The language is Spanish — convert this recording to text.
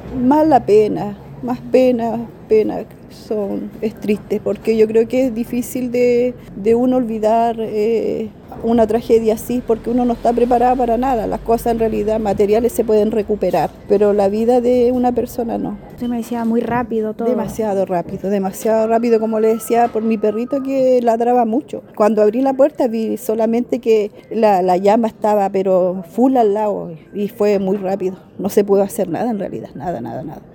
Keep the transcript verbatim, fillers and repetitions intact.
Más la pena, más pena, pena, son, es triste, porque yo creo que es difícil de, de uno olvidar eh, una tragedia así, porque uno no está preparado para nada. Las cosas en realidad materiales se pueden recuperar, pero la vida de una persona no. Usted me decía muy rápido todo. Demasiado rápido, demasiado rápido, como le decía, por mi perrito que ladraba mucho. Cuando abrí la puerta vi solamente que la, la llama estaba pero full al lado y fue muy rápido. No se pudo hacer nada en realidad, nada, nada, nada.